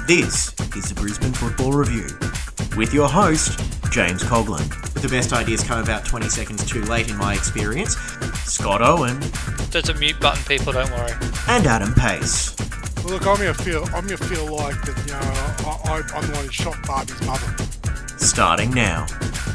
This is the Brisbane Football Review with your host, James Coughlin. The best ideas come about 20 seconds too late in my experience. Scott Owen. There's a mute button, people, don't worry. And Adam Pace. Well, look, I'm gonna feel like that. I'm the one who shot Barbie's mother. Starting now.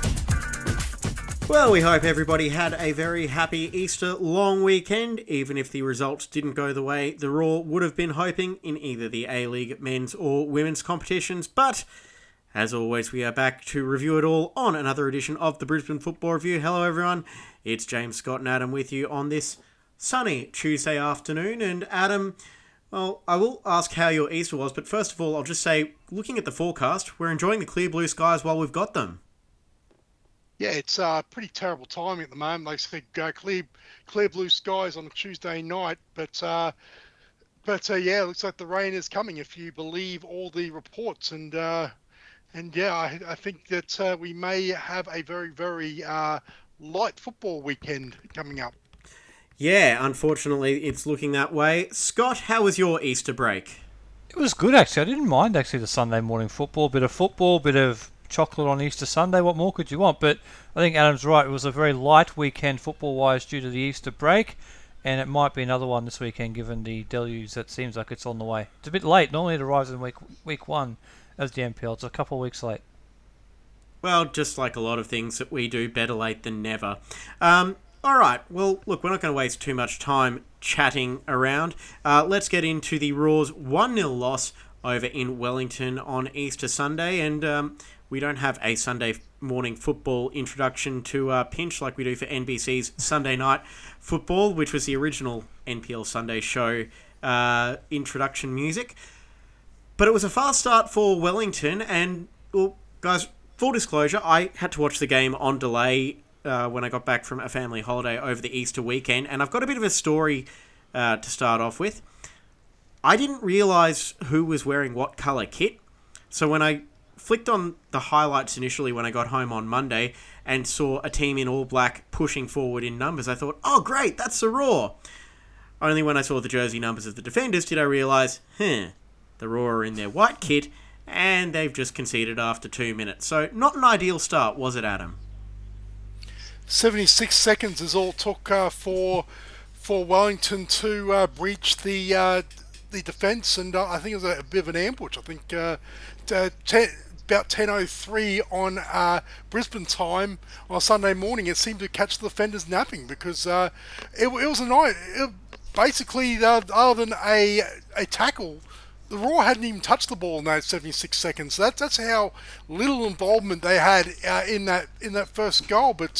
Well, we hope everybody had a very happy Easter long weekend, even if the results didn't go the way the Roar would have been hoping in either the A-League men's or women's competitions. But, as always, we are back to review it all on another edition of the Brisbane Football Review. Hello, everyone. It's James, Scott and Adam with you on this sunny Tuesday afternoon. And Adam, well, I will ask how your Easter was, but first of all, I'll just say, looking at the forecast, we're enjoying the clear blue skies while we've got them. Yeah, it's pretty terrible timing at the moment. They say clear blue skies on a Tuesday night, but yeah, it looks like the rain is coming if you believe all the reports. And yeah, I think that we may have a very, very light football weekend coming up. Yeah, unfortunately, it's looking that way. Scott, how was your Easter break? It was good, actually. I didn't mind, actually, the Sunday morning football. Bit of chocolate on Easter Sunday. What more could you want? But I think Adam's right. It was a very light weekend football-wise due to the Easter break, and it might be another one this weekend given the deluge that seems like it's on the way. It's a bit late. Normally it arrives in week one as the NPL. It's a couple of weeks late. Well, just like a lot of things that we do, better late than never. All right. Well, look, we're not going to waste too much time chatting around. Let's get into the Roar's 1-0 loss over in Wellington on Easter Sunday, and we don't have a Sunday morning football introduction to pinch like we do for NBC's Sunday Night Football, which was the original NPL Sunday show introduction music. But it was a fast start for Wellington, and, well, guys, full disclosure, I had to watch the game on delay when I got back from a family holiday over the Easter weekend, and I've got a bit of a story to start off with. I didn't realise who was wearing what colour kit, so when I flicked on the highlights initially when I got home on Monday and saw a team in all black pushing forward in numbers, I thought, oh great, that's the Roar. Only when I saw the jersey numbers of the defenders did I realise, the Roar are in their white kit and they've just conceded after 2 minutes. So not an ideal start, was it, Adam? 76 seconds is all it took for Wellington to breach the defence, and I think it was a bit of an ambush. I think about 10:03 on Brisbane time on Sunday morning, it seemed to catch the defenders napping because it was a night. Basically, other than a tackle, the Roar hadn't even touched the ball in those 76 seconds. So that's how little involvement they had in that first goal. But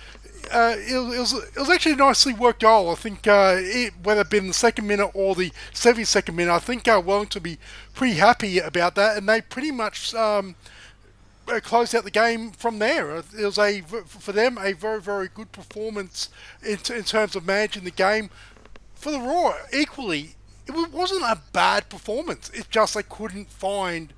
it was actually a nicely worked goal. I think whether it be in the second minute or the 72nd minute, I think Wellington will be pretty happy about that, and they pretty much closed out the game from there. It was for them a very, very good performance in terms of managing the game. For the Roar, equally, it wasn't a bad performance. It's just they couldn't find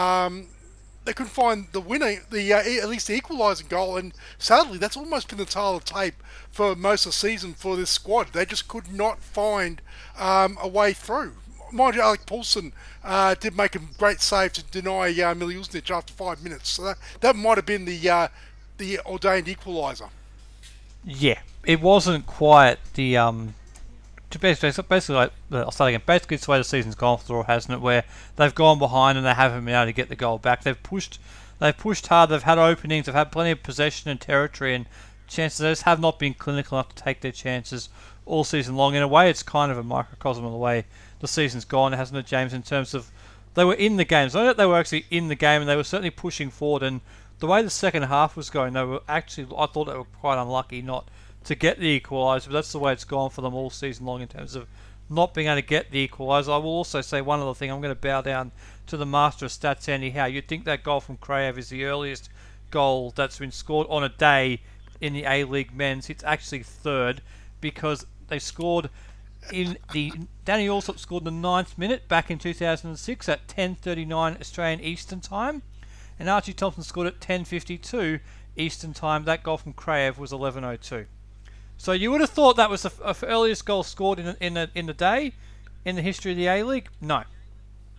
the winner, at least the equalising goal, and sadly that's almost been the tail of the tape for most of the season for this squad. They just could not find a way through. Mind you, Alec Paulson did make a great save to deny Miliusnic after 5 minutes, so that might have been the ordained equaliser. Yeah, it wasn't quite the basically, like, I'll start again. Basically, it's the way the season's gone for the Roar, hasn't it? Where they've gone behind and they haven't been able to get the goal back. They've pushed hard. They've had openings. They've had plenty of possession and territory, and chances. They just have not been clinical enough to take their chances all season long. In a way, it's kind of a microcosm of the way the season's gone, hasn't it, James? In terms of they were in the game. So I know that they were actually in the game, and they were certainly pushing forward. And the way the second half was going, I thought they were quite unlucky not to get the equaliser, but that's the way it's gone for them all season long in terms of not being able to get the equaliser. I will also say one other thing. I'm going to bow down to the master of stats, Andy Howe. You'd think that goal from Kraev is the earliest goal that's been scored on a day in the A-League men's. It's actually third because they scored Danny Allsop scored in the 9th minute back in 2006 at 10:39 Australian Eastern Time, and Archie Thompson scored at 10:52 Eastern Time. That goal from Kraev was 11:02. So you would have thought that was the earliest goal scored in the day in the history of the A-League? No.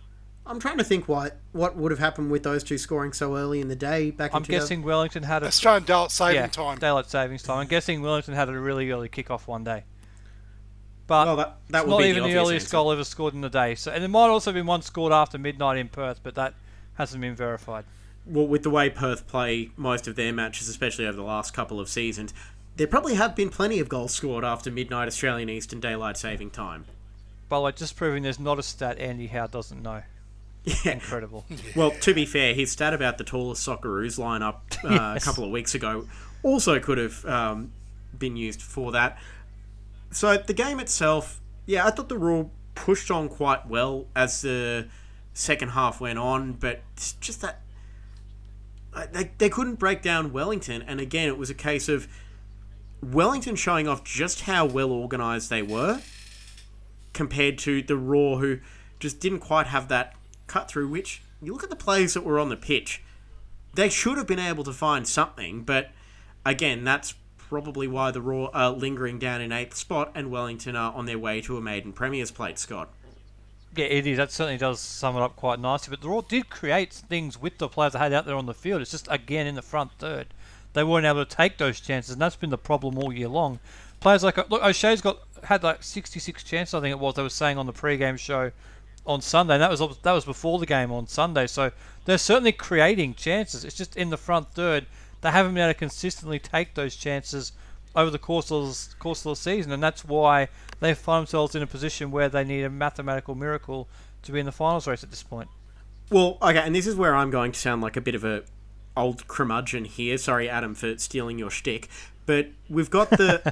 I'm trying to think what would have happened with those two scoring so early in the day back in I'm guessing Wellington had a Australian daylight saving time. Daylight savings time. I'm guessing Wellington had a really early kickoff one day. But well, that it's will not be even the earliest answer. goal ever scored in the day. So, and there might also been one scored after midnight in Perth, but that hasn't been verified. Well, with the way Perth play most of their matches, especially over the last couple of seasons, there probably have been plenty of goals scored after midnight Australian Eastern Daylight Saving Time. By the way, just proving there's not a stat Andy Howe doesn't know. Yeah. Incredible. Well, to be fair, his stat about the tallest Socceroos lineup a couple of weeks ago also could have been used for that. So the game itself, yeah, I thought the Roar pushed on quite well as the second half went on, but it's just that they couldn't break down Wellington, and again, it was a case of Wellington showing off just how well organised they were compared to the Roar, who just didn't quite have that cut through, which, you look at the players that were on the pitch, they should have been able to find something, but again, that's probably why the Roar are lingering down in 8th spot and Wellington are on their way to a maiden Premier's plate, Scott. Yeah, it is. That certainly does sum it up quite nicely. But the Roar did create things with the players they had out there on the field. It's just, again, in the front third, they weren't able to take those chances, and that's been the problem all year long. Players like, look, O'Shea's had like 66 chances, I think it was, they were saying on the pre-game show on Sunday, and that was before the game on Sunday. So they're certainly creating chances. It's just in the front third, they haven't been able to consistently take those chances over the course of the season, and that's why they find themselves in a position where they need a mathematical miracle to be in the finals race at this point. Well, okay, and this is where I'm going to sound like a bit of a old curmudgeon here. Sorry, Adam, for stealing your shtick, but we've got the.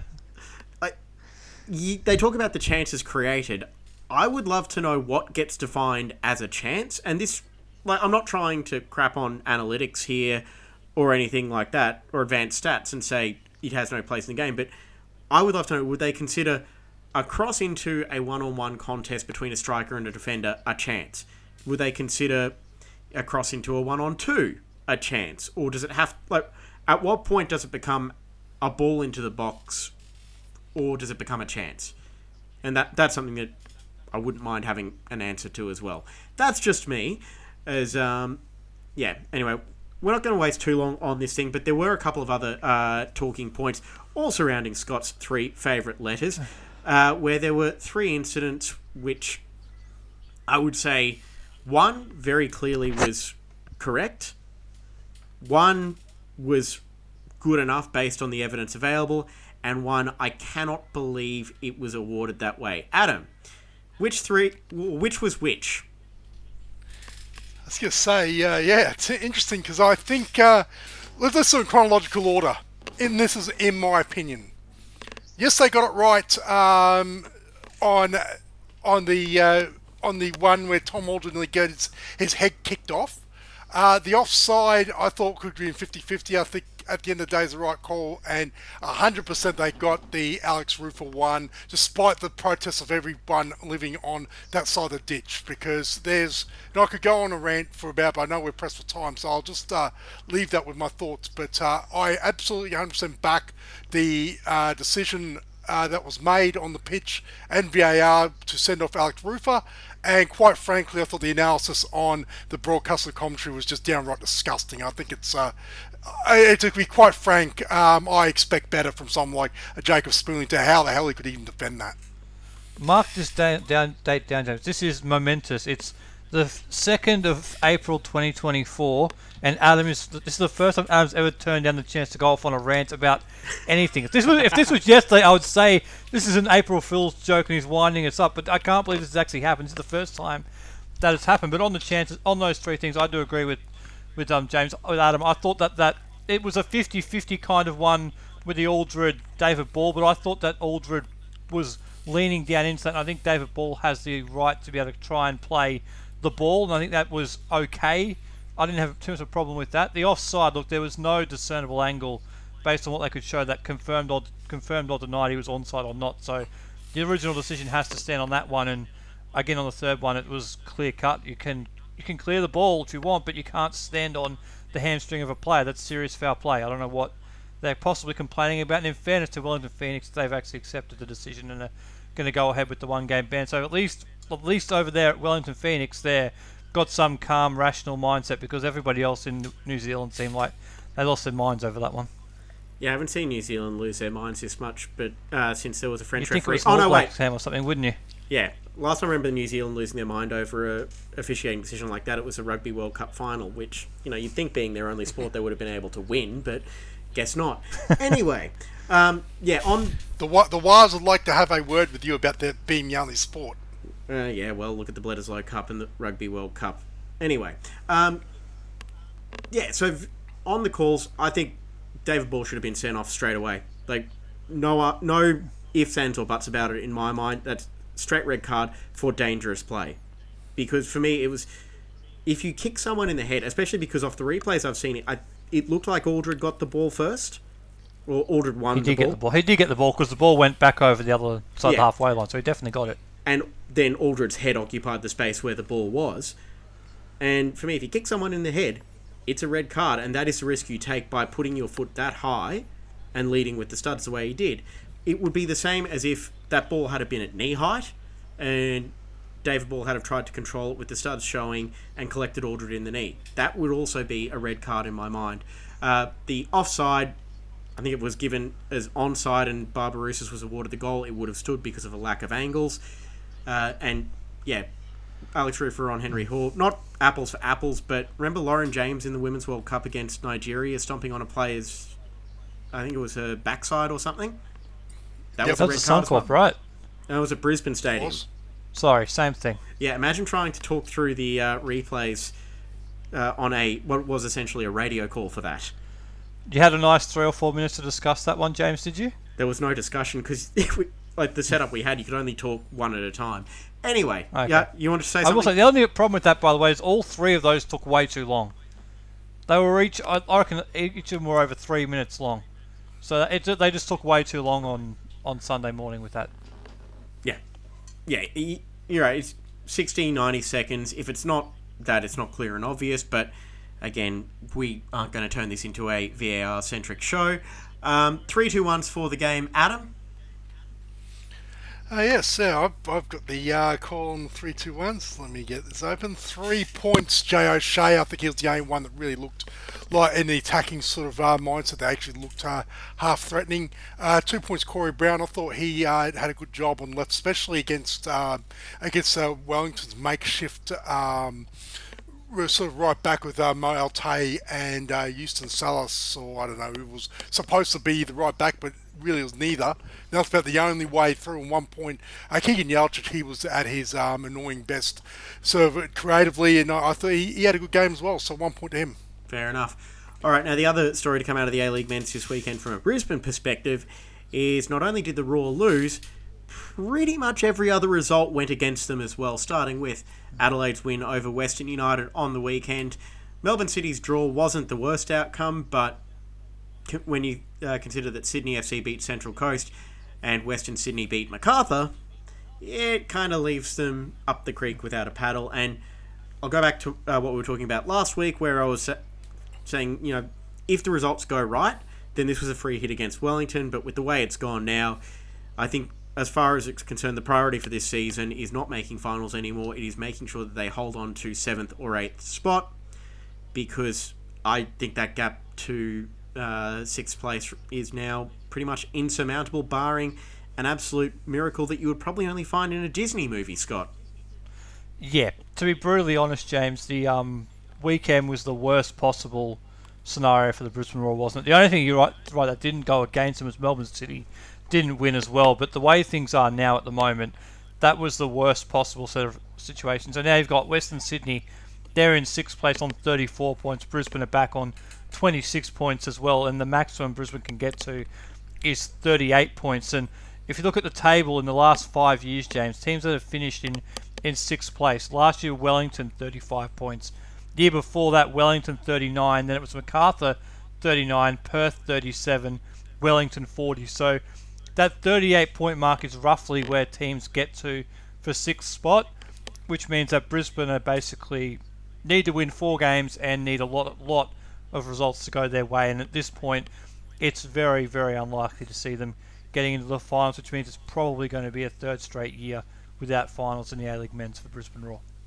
They talk about the chances created. I would love to know what gets defined as a chance, and this, like, I'm not trying to crap on analytics here or anything like that, or advanced stats and say it has no place in the game, but I would love to know, would they consider a cross into a one-on-one contest between a striker and a defender a chance? Would they consider a cross into a one-on-two a chance? Or does it have, like, at what point does it become a ball into the box, or does it become a chance? And that's something that I wouldn't mind having an answer to as well. That's just me, as, anyway, we're not going to waste too long on this thing, but there were a couple of other talking points, all surrounding Scott's 3 favourite letters, where there were 3 incidents which I would say, one very clearly was correct, one was good enough based on the evidence available, and one I cannot believe it was awarded that way. Adam, which was which? I was going to say, it's interesting because I think, let's do a chronological order. And this is in my opinion. Yes, they got it right on the one where Tom Aldred nearly got his head kicked off. The offside, I thought, could have been 50-50. I think at the end of the day is the right call, and 100% they got the Alex Rufer one, despite the protests of everyone living on that side of the ditch, because I could go on a rant for about, but I know we're pressed for time, so I'll just leave that with my thoughts. But I absolutely 100% back the decision that was made on the pitch and VAR to send off Alex Rufer. And quite frankly, I thought the analysis on the broadcaster commentary was just downright disgusting. I think to be quite frank, I expect better from someone like a Jacob Spooling to how the hell he could even defend that. Mark this date down, James. This is momentous. It's the 2nd of April 2024, and this is the first time Adam's ever turned down the chance to go off on a rant about anything. If this was yesterday, I would say this is an April Fool's joke and he's winding us up, but I can't believe this has actually happened. This is the first time that it's happened. But on the chances, on those 3 things, I do agree with James, with Adam. I thought that it was a 50-50 kind of one with the Aldred David Ball, but I thought that Aldred was leaning down into that, and I think David Ball has the right to be able to try and play the ball, and I think that was okay. I didn't have too much of a problem with that. The offside, look, there was no discernible angle based on what they could show that confirmed or denied he was onside or not. So the original decision has to stand on that one, and again on the third one it was clear cut. You can clear the ball if you want, but you can't stand on the hamstring of a player. That's serious foul play. I don't know what they're possibly complaining about, and in fairness to Wellington Phoenix, they've actually accepted the decision and are going to go ahead with the 1-game ban. So at least over there at Wellington Phoenix, they're got some calm, rational mindset, because everybody else in New Zealand seemed like they lost their minds over that one. Yeah, I haven't seen New Zealand lose their minds this much, but since there was a French You'd think it referee. was Oh no, All wait. Blacks game or something, wouldn't you? Yeah, last time I remember New Zealand losing their mind over a officiating decision like that, it was a Rugby World Cup final, which, you know, you'd think being their only sport they would have been able to win, but guess not. Anyway, yeah, on... The Wires would like to have a word with you about that being the only sport. yeah, well, look at the Bledisloe Cup and the Rugby World Cup. Anyway, yeah, so on the calls, I think David Ball should have been sent off straight away. Like, no ifs, ands, or buts about it in my mind. That's straight red card for dangerous play. Because for me, it was... If you kick someone in the head, especially because off the replays I've seen it looked like Aldred got the ball first. Or Aldred won the ball. Get the ball. He did get the ball because the ball went back over the other side of the halfway line, so he definitely got it. And then Aldred's head occupied the space where the ball was. And for me, if you kick someone in the head, it's a red card, and that is the risk you take by putting your foot that high and leading with the studs the way he did. It would be the same as if that ball had been at knee height and David Ball had have tried to control it with the studs showing and collected Aldred in the knee. That would also be a red card in my mind. The offside, I think it was given as onside and Barbarouses was awarded the goal. It would have stood because of a lack of angles. And yeah, Alex Rufer on Henry Hall. Not apples for apples, but remember Lauren James in the Women's World Cup against Nigeria stomping on a player's, I think it was her backside or something? That was a red card. Suncorp, right? That was at Brisbane Stadium. Sorry, same thing. Yeah, imagine trying to talk through the replays on what was essentially a radio call for that. You had a nice 3 or 4 minutes to discuss that one, James, did you? There was no discussion because like the setup we had, you could only talk one at a time. Anyway, okay. Yeah, you want to say something? I will say, the only problem with that, by the way, is all 3 of those took way too long. They were I reckon each of them were over 3 minutes long. So they just took way too long on Sunday morning with that. Yeah, you're right. It's 60, 90 seconds. If it's not that, it's not clear and obvious. But again, we aren't going to turn this into a VAR-centric show. 3-2-1s for the game. Adam? Yes, I've got the call on 3-2-1s. Let me get this open. 3 points, Jay O'Shea. I think he was the only one that really looked like in the attacking sort of mindset. They actually looked half threatening. 2 points, Corey Brown. I thought he had a good job on left, especially against Wellington's makeshift. We're sort of right back with Mo Altay and Houston Salas, or I don't know, who was supposed to be the right back, but really was neither. That's about the only way through. At one point, Keegan Yelchich, he was at his annoying best, sort of creatively, and I thought he had a good game as well. So 1 point to him. Fair enough. All right, now the other story to come out of the A-League men's this weekend from a Brisbane perspective is not only did the Roar lose, pretty much every other result went against them as well, starting with Adelaide's win over Western United on the weekend. Melbourne City's draw wasn't the worst outcome, but when you consider that Sydney FC beat Central Coast and Western Sydney beat MacArthur, it kind of leaves them up the creek without a paddle. And I'll go back to what we were talking about last week, where I was saying, you know, if the results go right, then this was a free hit against Wellington. But with the way it's gone now, I think as far as it's concerned, the priority for this season is not making finals anymore. It is making sure that they hold on to 7th or 8th spot, because I think that gap to 6th place is now pretty much insurmountable, barring an absolute miracle that you would probably only find in a Disney movie, Scott. Yeah, to be brutally honest, James, the weekend was the worst possible scenario for the Brisbane Roar, wasn't it? The only thing you're right that didn't go against them was Melbourne City didn't win as well, but the way things are now at the moment, that was the worst possible set of situations. So now you've got Western Sydney, they're in 6th place on 34 points, Brisbane are back on 26 points as well, and the maximum Brisbane can get to is 38 points. And if you look at the table in the last 5 years, James, teams that have finished in 6th place, last year Wellington 35 points, the year before that Wellington 39, then it was MacArthur 39, Perth 37, Wellington 40. So that 38 point mark is roughly where teams get to for 6th spot, which means that Brisbane are basically need to win 4 games and need a lot of results to go their way. And at this point, it's very, very unlikely to see them getting into the finals, which means it's probably going to be a 3rd straight year without finals in the A-League men's for Brisbane Roar.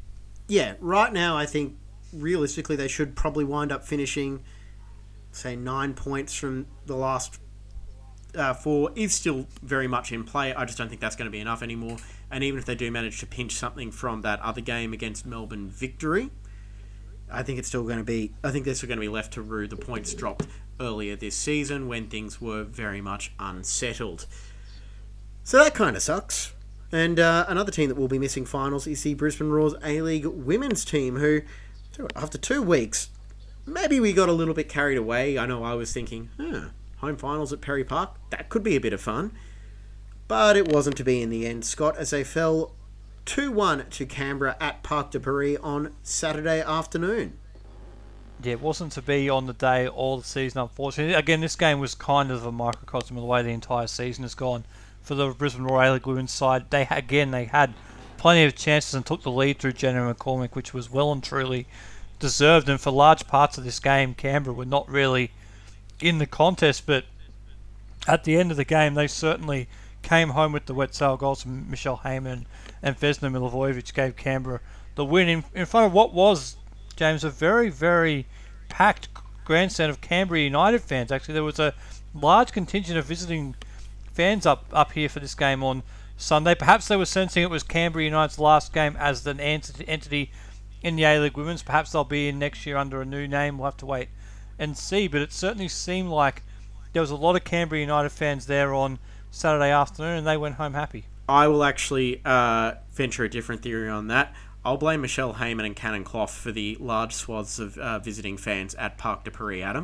Yeah, right now I think realistically they should probably wind up finishing, say, 9 points from the last 4 is still very much in play. I just don't think that's going to be enough anymore. And even if they do manage to pinch something from that other game against Melbourne Victory, I think it's still going to be. I think they're still going to be left to rue the points dropped earlier this season when things were very much unsettled. So that kind of sucks. And another team that will be missing finals is the Brisbane Roar's A-League women's team, who, after 2 weeks, maybe we got a little bit carried away. I know I was thinking, home finals at Perry Park, that could be a bit of fun. But it wasn't to be in the end, Scott, as they fell 2-1 to Canberra at Parc de Paris on Saturday afternoon. Yeah, it wasn't to be on the day or the season, unfortunately. Again, this game was kind of a microcosm of the way the entire season has gone for the Brisbane Roar A-League women's side. They had plenty of chances and took the lead through Jenna McCormick, which was well and truly deserved. And for large parts of this game, Canberra were not really in the contest, but at the end of the game, they certainly came home with the wet sail goals from Michelle Heyman and Vesna Milivojevic, gave Canberra the win in front of what was, James, a very, very packed grandstand of Canberra United fans. Actually, there was a large contingent of visiting fans up here for this game on Sunday. Perhaps they were sensing it was Canberra United's last game as an entity in the A-League Women's. Perhaps they'll be in next year under a new name. We'll have to wait and see. But it certainly seemed like there was a lot of Canberra United fans there on Saturday afternoon, and they went home happy. I will actually venture a different theory on that. I'll blame Michelle Heyman and Cannon Clough for the large swaths of visiting fans at Parc de Paris, Adam.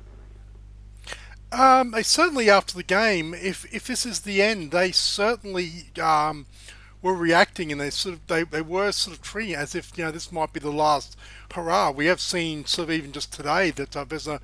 They certainly, after the game, if this is the end, they certainly were reacting, and they were sort of treating it as if this might be the last hurrah. We have seen sort of even just today that there's a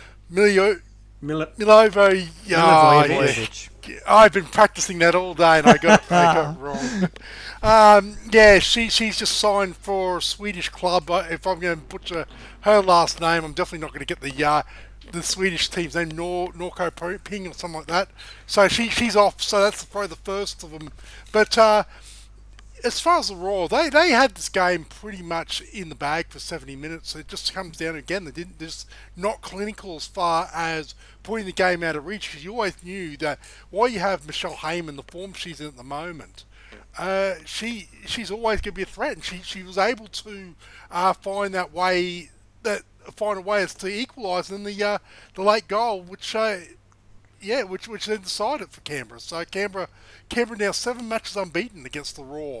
Milivojevic. I've been practicing that all day and I got it wrong. She's just signed for a Swedish club. If I'm going to butcher her last name, I'm definitely not going to get the Swedish team's name, Norrköping Ping or something like that. So she's off. So that's probably the first of them. But as far as the Roar, they had this game pretty much in the bag for 70 minutes. It just comes down again. They're just not clinical as far as putting the game out of reach, because you always knew that while you have Michelle Heyman, the form she's in at the moment, she's always going to be a threat, and she was able to find a way as to equalise in the late goal, which then decided it for Canberra. So Canberra now 7 matches unbeaten against the Roar.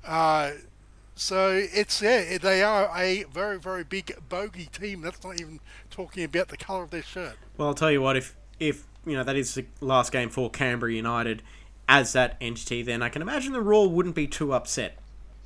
So they are a very, very big bogey team. That's not even talking about the colour of their shirt. Well, I'll tell you what, if that is the last game for Canberra United as that entity, then I can imagine the Roar wouldn't be too upset.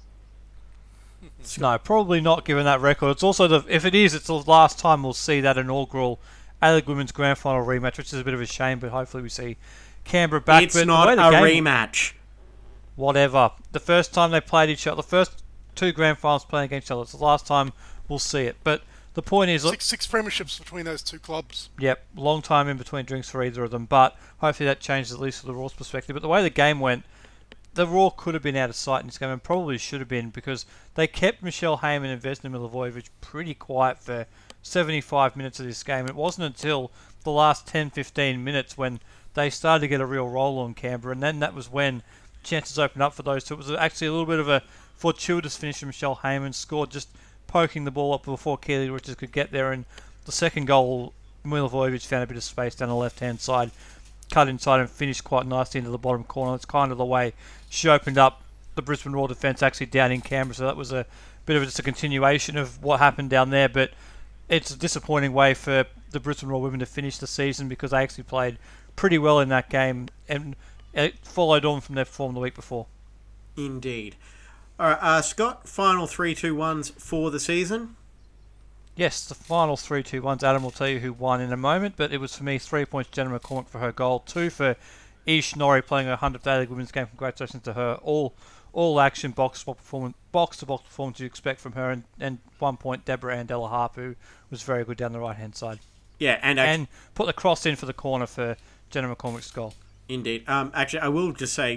No, probably not, given that record. It's also if it is, it's the last time we'll see that inaugural A-League Women's Grand Final rematch, which is a bit of a shame, but hopefully we see Canberra back. It's not a rematch. Whatever. The first time they played each other, the first 2 Grand Finals playing against each other, it's the last time we'll see it. But the point is... Six premierships between those 2 clubs. Yep, long time in between drinks for either of them, but hopefully that changes at least from the Roar's perspective. But the way the game went, the Roar could have been out of sight in this game, and probably should have been, because they kept Michelle Heyman and Vesna Milivojevic pretty quiet for 75 minutes of this game. It wasn't until the last 10-15 minutes when they started to get a real roll on Canberra, and then that was when chances opened up for those two. It was actually a little bit of a fortuitous finish from Michelle Heyman, scored just poking the ball up before Keely Richards could get there, and the second goal, Milivojevic found a bit of space down the left-hand side, cut inside and finished quite nicely into the bottom corner. It's kind of the way she opened up the Brisbane Roar defence actually down in Canberra, so that was a bit of just a continuation of what happened down there, but it's a disappointing way for the Brisbane Roar women to finish the season, because they actually played pretty well in that game, and it followed on from their form the week before. Indeed. All right, Scott, final 3-2-1s for the season? Yes, the final 3-2-1s. Adam will tell you who won in a moment, but it was for me 3 points Jenna McCormick for her goal, 2 for Ish Norrie playing her 100th A-League Women's game. Congratulations to her. All action box-to-box performance you expect from her, and 1 point Deborah Andella Harp, who was very good down the right-hand side. Yeah, and put the cross in for the corner for Jenna McCormick's goal. Indeed. Actually, I will just say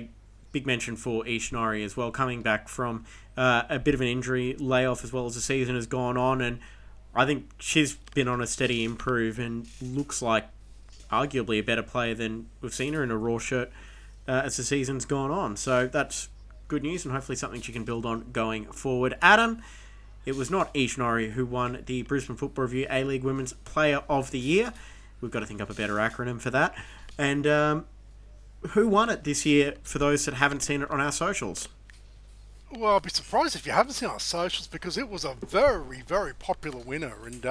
big mention for Ishinari as well, coming back from a bit of an injury layoff as well as the season has gone on, and I think she's been on a steady improve and looks like arguably a better player than we've seen her in a Raw shirt as the season's gone on. So that's good news and hopefully something she can build on going forward. Adam, it was not Ishinari who won the Brisbane Football Review A-League Women's Player of the Year. We've got to think up a better acronym for that. And who won it this year for those that haven't seen it on our socials? Well, I'd be surprised if you haven't seen our socials because it was a very, very popular winner, and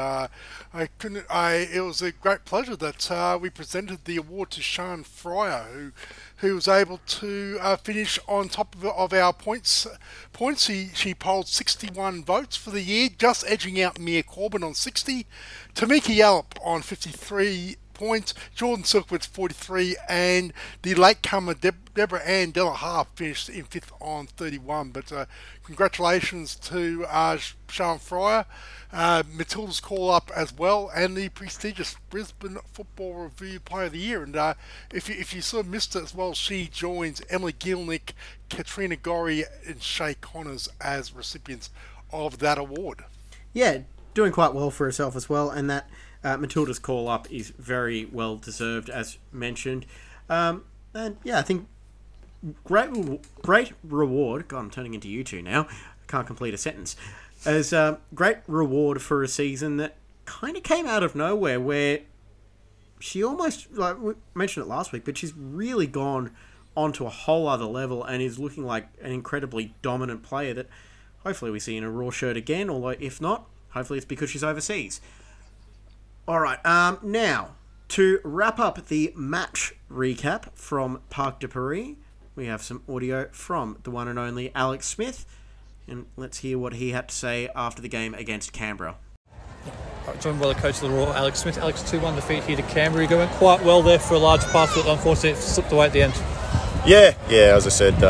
it was a great pleasure that we presented the award to Sian Fryer, who was able to finish on top of our points. She polled 61 votes for the year, just edging out Mia Corbin on 60, Tamika Yallop on 53 points, Jordan Silkwood's 43, and the latecomer Deborah Ann Delahaye finished in 5th on 31. But congratulations to Sian Fryer, Matilda's call-up as well, and the prestigious Brisbane Football Review Player of the Year. And if you sort of missed it as well, she joins Emily Gilnick, Katrina Gorry, and Shay Connors as recipients of that award. Yeah, doing quite well for herself as well, and that Matilda's call-up is very well deserved, as mentioned. And yeah, I think great reward. God, I'm turning into you two now. I can't complete a sentence. As great reward for a season that kind of came out of nowhere, where she almost, like we mentioned it last week, but she's really gone onto a whole other level and is looking like an incredibly dominant player that hopefully we see in a Raw shirt again, although if not, hopefully it's because she's overseas. Alright, now, to wrap up the match recap from Parc de Paris, we have some audio from the one and only Alex Smith, and let's hear what he had to say after the game against Canberra. Joined by the coach of the Raw, Alex Smith. Alex, 2-1 defeat here to Canberra. You went quite well there for a large part, but unfortunately it slipped away at the end. Yeah, as I said,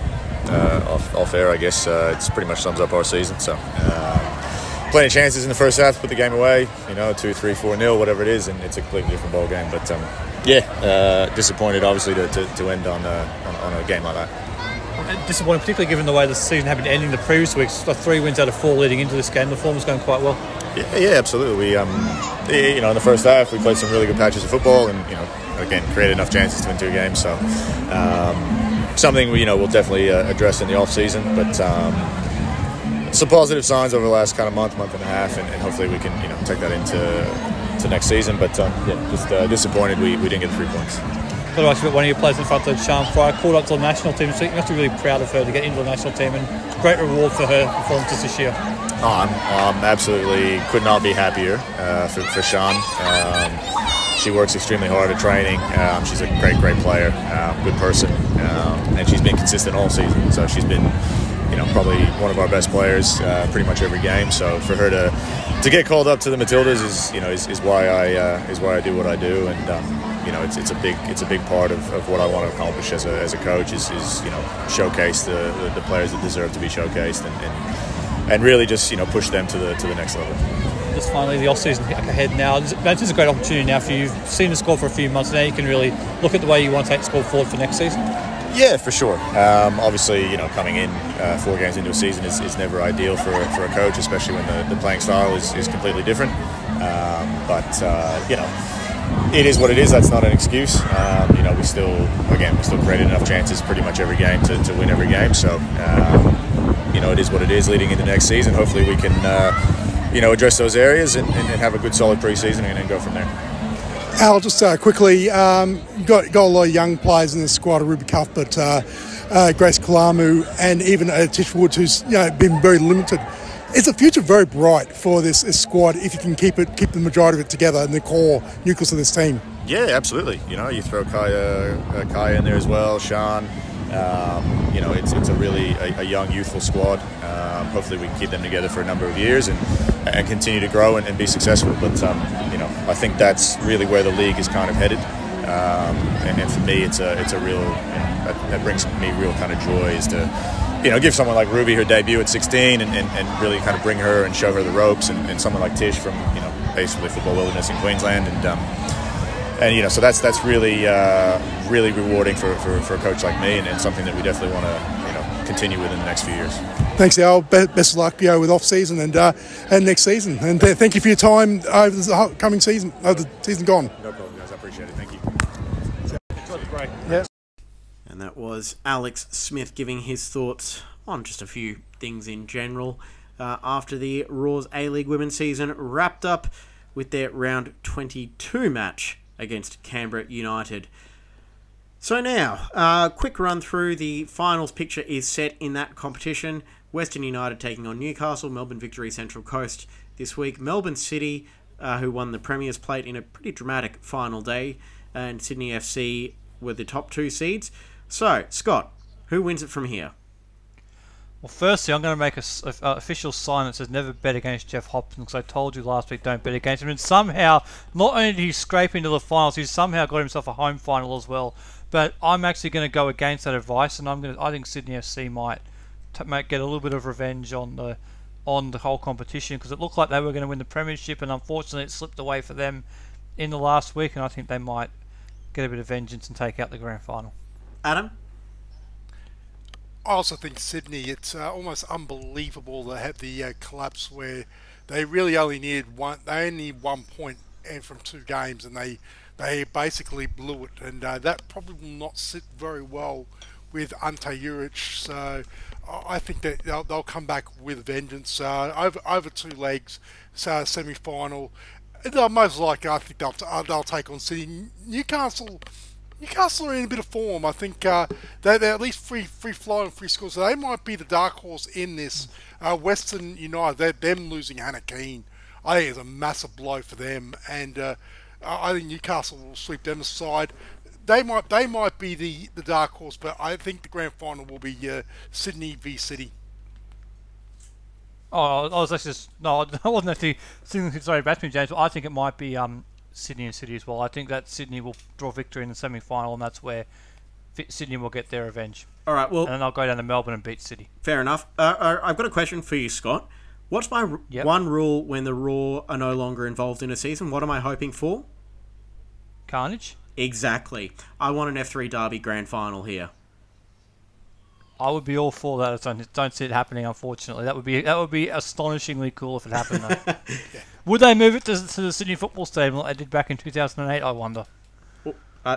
off air, I guess, it pretty much sums up our season, so... plenty of chances in the first half to put the game away, 2, 3, 4-0, whatever it is, and it's a completely different ball game. But disappointed obviously to end on a game like that. Disappointing, particularly given the way the season had been ending the previous weeks. 3 wins out of 4 leading into this game. The form was going quite well. Yeah, absolutely. We, in the first half we played some really good patches of football, and again created enough chances to win 2 games. So something we'll definitely address in the off season, but. Some positive signs over the last kind of month and a half, and hopefully we can take that into next season. But just disappointed we didn't get the 3 points. But I actually got one of your players in front of Sian Fryer called up to the national team, so you must be really proud of her to get into the national team, and great reward for her performances this year. I'm absolutely could not be happier for Sian. She works extremely hard at training. She's a great player, good person, and she's been consistent all season. So she's been probably one of our best players pretty much every game. So for her to get called up to the Matildas is why I do what I do, and it's a big part of what I want to accomplish as a coach is showcase the players that deserve to be showcased and really just push them to the next level. Just finally, the off season ahead now. This is a great opportunity now for you. You've seen the squad for a few months now. You can really look at the way you want to take the squad forward for next season. Yeah, for sure. Obviously, coming in 4 games into a season is never ideal for a coach, especially when the playing style is completely different. But it is what it is. That's not an excuse. We still created enough chances pretty much every game to win every game. So, it is what it is leading into next season. Hopefully we can, address those areas and have a good solid pre-season and then go from there. Al, just quickly, you got a lot of young players in the squad, Ruby Cuthbert, Grace Kalamu, and even Tish Wood, who's been very limited. Is the future very bright for this squad if you can keep the majority of it together in the core nucleus of this team? Yeah, absolutely. You throw Kaya in there as well, Sian. It's a really a young, youthful squad. Hopefully we can keep them together for a number of years and continue to grow and be successful. But I think that's really where the league is kind of headed. And for me, it's a real that brings me real kind of joy is to give someone like Ruby her debut at 16 and really kind of bring her and show her the ropes, and someone like Tish from basically Football Wilderness in Queensland, and and so that's really really rewarding for a coach like me, and something that we definitely want to continue with in the next few years. Thanks, Al. Best of luck with off season and next season. And thank you for your time over the coming season. The season gone. No problem, guys. I appreciate it. Thank you. Great. Yeah. And that was Alex Smith giving his thoughts on just a few things in general after the Raw's A-League Women's season wrapped up with their round 22 match against Canberra United. So now, quick run through. The finals picture is set in that competition. Western United taking on Newcastle, Melbourne Victory Central Coast this week. Melbourne City, who won the Premier's Plate in a pretty dramatic final day, and Sydney FC were the top two seeds. So, Scott, who wins it from here? Well, firstly, I'm going to make an official sign that says never bet against Jeff Hopkins, because I told you last week don't bet against him. And somehow, not only did he scrape into the finals, he's somehow got himself a home final as well. But I'm actually going to go against that advice, and I think Sydney FC might get a little bit of revenge on the whole competition, because it looked like they were going to win the premiership, and unfortunately it slipped away for them in the last week, and I think they might get a bit of vengeance and take out the grand final. Adam? I also think Sydney, it's almost unbelievable they had the collapse where they really only needed one point from 2 games, and they basically blew it, and that probably will not sit very well with Ante Juric. So I think that they'll come back with vengeance over 2 legs, semi-final. Most likely, I think they'll take on City. Newcastle are in a bit of form. I think they're at least free flow and free score, so they might be the dark horse in this. Western United, them losing Hannah Keane, I think is a massive blow for them, and I think Newcastle will sweep them aside. They might be the dark horse, but I think the grand final will be Sydney v City. Oh, I was actually I wasn't actually thinking. Sorry, batsman James. But I think it might be Sydney and City as well. I think that Sydney will draw victory in the semi-final, and that's where Sydney will get their revenge. All right, well... And then I'll go down to Melbourne and beat City. Fair enough. I've got a question for you, Scott. What's my one rule when the Raw are no longer involved in a season? What am I hoping for? Carnage? Exactly. I want an F3 Derby grand final here. I would be all for that. I don't see it happening, unfortunately. That would be astonishingly cool if it happened, though. Yeah. Would they move it to the Sydney Football Stadium like they did back in 2008, I wonder? No,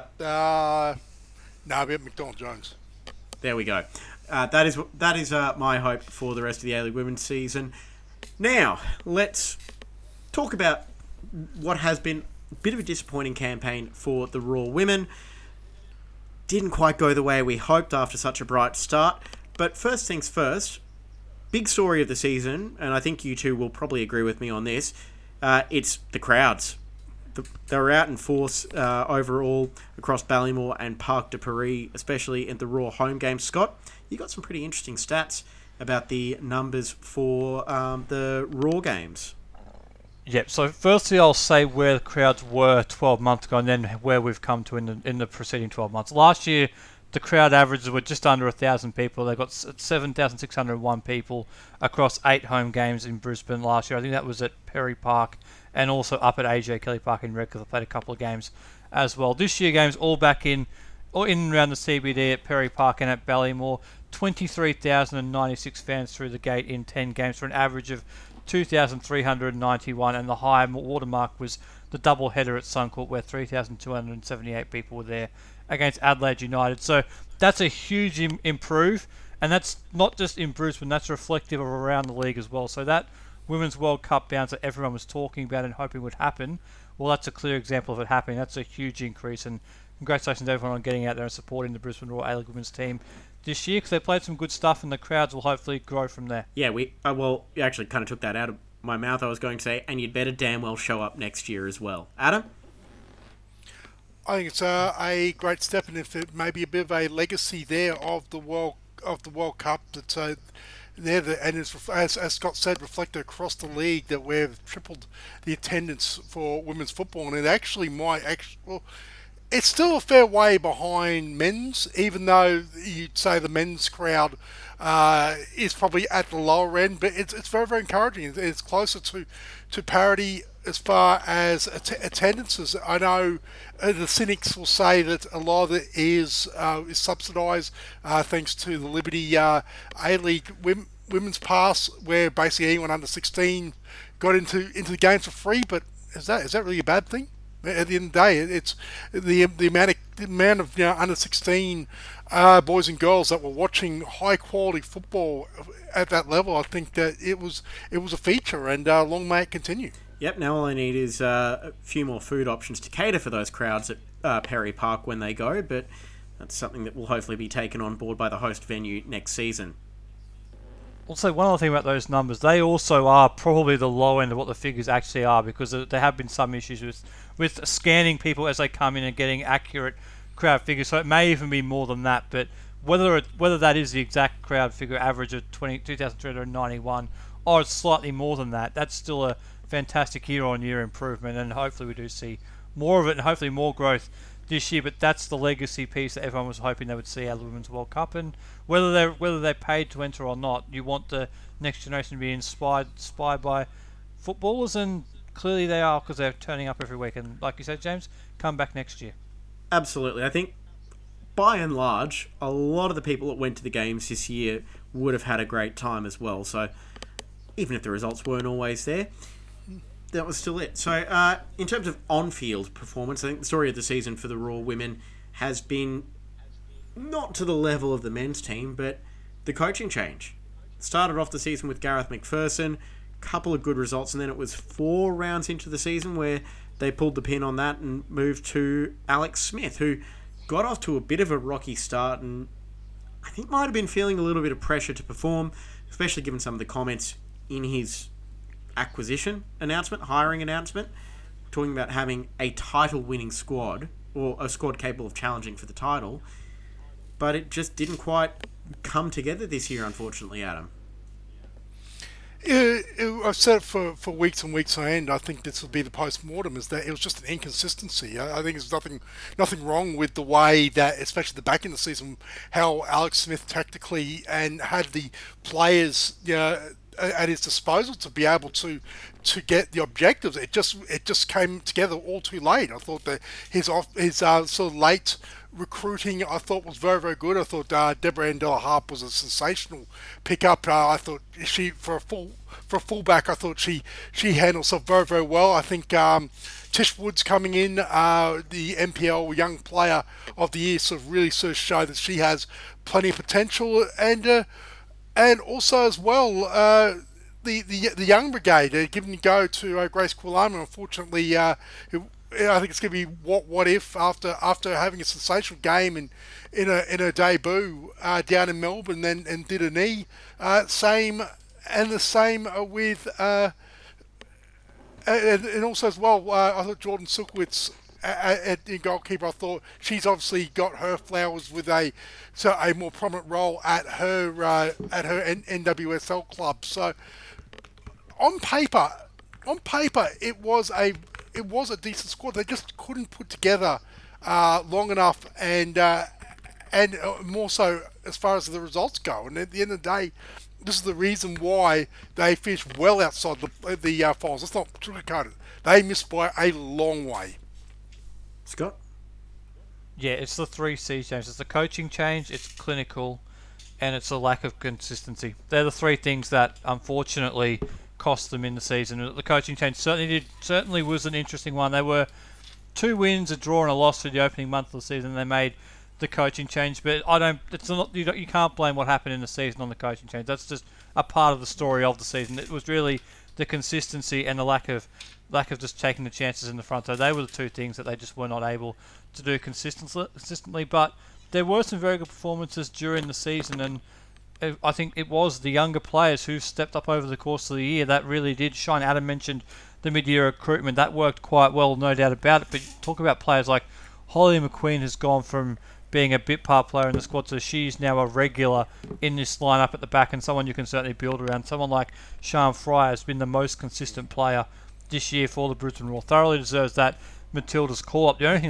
we have McDonald Jones. There we go. That is my hope for the rest of the A-League Women's season. Now, let's talk about what has been a bit of a disappointing campaign for the Raw women. Didn't quite go the way we hoped after such a bright start. But first things first, big story of the season, and I think you two will probably agree with me on this, it's the crowds. They were out in force overall across Ballymore and Parc de Paris, especially in the Raw home games. Scott, you got some pretty interesting stats about the numbers for the Raw games. Yep, so firstly I'll say where the crowds were 12 months ago and then where we've come to in the preceding 12 months. Last year, the crowd averages were just under 1,000 people. They got 7,601 people across 8 home games in Brisbane last year. I think that was at Perry Park and also up at AJ Kelly Park in Redcliffe. I played a couple of games as well. This year, games all back in and around the CBD at Perry Park and at Ballymore. 23,096 fans through the gate in 10 games for an average of 2,391, and the high watermark was the double header at Suncorp where 3,278 people were there against Adelaide United. So that's a huge improve, and that's not just in Brisbane, that's reflective of around the league as well. So that Women's World Cup bounce that everyone was talking about and hoping would happen, well, that's a clear example of it happening. That's a huge increase, and congratulations to everyone on getting out there and supporting the Brisbane Roar A-League Women's team this year, because they played some good stuff and the crowds will hopefully grow from there. Yeah, you actually kind of took that out of my mouth. I was going to say, and you'd better damn well show up next year as well. Adam? I think it's a great step, and if it may be a bit of a legacy there of the World Cup, that's there, and it's, as Scott said, reflected across the league that we've tripled the attendance for women's football, and it actually might it's still a fair way behind men's, even though you'd say the men's crowd is probably at the lower end, but it's very, very encouraging. It's closer to parity as far as attendances. I know the cynics will say that a lot of it is subsidised thanks to the Liberty A-League women's pass, where basically anyone under 16 got into the games for free, but is that really a bad thing? At the end of the day, it's the amount of under 16 boys and girls that were watching high quality football at that level. I think that it was a feature, and long may it continue. Yep. Now all I need is a few more food options to cater for those crowds at Perry Park when they go, but that's something that will hopefully be taken on board by the host venue next season. Also, one other thing about those numbers, they also are probably the low end of what the figures actually are, because there have been some issues with scanning people as they come in and getting accurate crowd figures. So it may even be more than that, but whether that is the exact crowd figure average of 2,391 or it's slightly more than that, that's still a fantastic year-on-year improvement, and hopefully we do see more of it and hopefully more growth this year. But that's the legacy piece that everyone was hoping they would see out of the Women's World Cup, and whether they're paid to enter or not, you want the next generation to be inspired by footballers, and clearly they are, because they're turning up every week. And like you said, James, come back next year. Absolutely. I think by and large, a lot of the people that went to the games this year would have had a great time as well. So even if the results weren't always there, that was still it. So in terms of on-field performance, I think the story of the season for the Raw women has been not to the level of the men's team, but the coaching change. Started off the season with Gareth McPherson, couple of good results, and then it was 4 rounds into the season where they pulled the pin on that and moved to Alex Smith, who got off to a bit of a rocky start and I think might have been feeling a little bit of pressure to perform, especially given some of the comments in his hiring announcement, talking about having a title-winning squad, or a squad capable of challenging for the title, but it just didn't quite come together this year, unfortunately, Adam. I've said it for weeks and weeks on end. I think this will be the post-mortem, is that it was just an inconsistency. I think there's nothing wrong with the way that, especially the back end of the season, how Alex Smith tactically and had the players at his disposal to be able to get the objectives. It just came together all too late. I thought that his sort of late recruiting, I thought, was very, very good. I thought Deborah Andela Harp was a sensational pickup. I thought she, for a fullback, I thought she handled herself very, very well. I think Tish Woods coming in, the NPL Young Player of the Year, really showed that she has plenty of potential, and also as well the young brigade, giving a go to Grace Kwalama. Unfortunately, I think it's going to be what if after having a sensational game in a debut down in Melbourne, and did a knee. Same with and also as well. I thought Jordan Silkowitz at goalkeeper. I thought she's obviously got her flowers with a more prominent role at her NWSL club. So on paper, it was a decent squad. They just couldn't put together long enough, and more so as far as the results go. And at the end of the day, this is the reason why they finished well outside the finals. Let's not sugarcoat it. They missed by a long way. Scott? Yeah, it's the 3 C's, James. It's the coaching change, it's clinical, and it's a lack of consistency. They're the 3 things that, unfortunately, cost them in the season. The coaching change certainly was an interesting one. They were 2 wins, a draw, and a loss for the opening month of the season. They made the coaching change, but you can't blame what happened in the season on the coaching change. That's just a part of the story of the season. It was really the consistency and the lack of just taking the chances in the front. So they were the 2 things that they just were not able to do consistently. But there were some very good performances during the season, and I think it was the younger players who stepped up over the course of the year that really did shine. Adam mentioned the mid-year recruitment. That worked quite well, no doubt about it. But talk about players like Holly McQueen has gone from being a bit part player in the squad to she's now a regular in this lineup at the back, and someone you can certainly build around. Someone like Sian Fry has been the most consistent player this year for the Brisbane Roar. Thoroughly deserves that Matilda's call-up. The only thing that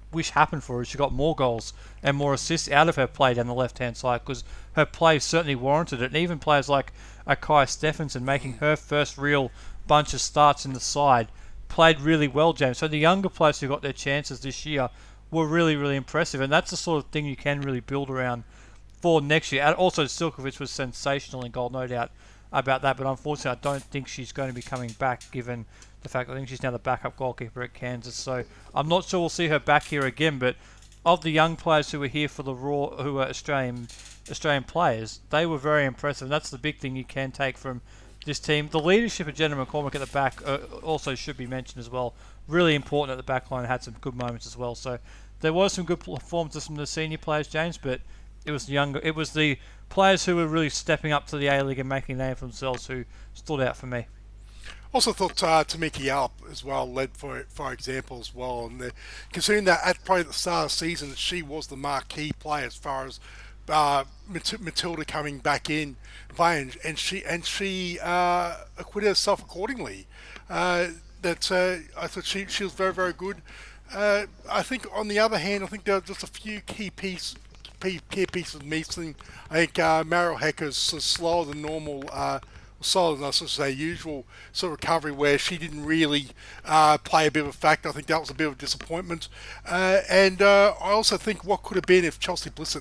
wish happened for her. She got more goals and more assists out of her play down the left-hand side because her play certainly warranted it. And even players like Kai Stephenson making her first real bunch of starts in the side played really well, James. So the younger players who got their chances this year were really, really impressive. And that's the sort of thing you can really build around for next year. And also, Silkovic was sensational in goal, no doubt about that. But unfortunately, I don't think she's going to be coming back, given the fact I think she's now the backup goalkeeper at Kansas. So I'm not sure we'll see her back here again. But of the young players who were here for the Raw, who were Australian players, they were very impressive. And that's the big thing you can take from this team. The leadership of Jenna McCormick at the back also should be mentioned as well. Really important at the back line. Had some good moments as well. So there was some good performances from the senior players, James, but it was the players who were really stepping up to the A-League and making a name for themselves who stood out for me. Also thought Tamika Yallop as well led for example as well, and considering that at probably the start of the season she was the marquee player as far as Matilda coming back in playing, and she acquitted herself accordingly. I thought she was very, very good. I think on the other hand, I think there were just a few key pieces missing. I think Mariel Hecker's sort of slower than normal, slower than I should say usual sort of recovery, where she didn't really play a bit of a factor. I think that was a bit of a disappointment. And I also think what could have been if Chelsea Blissett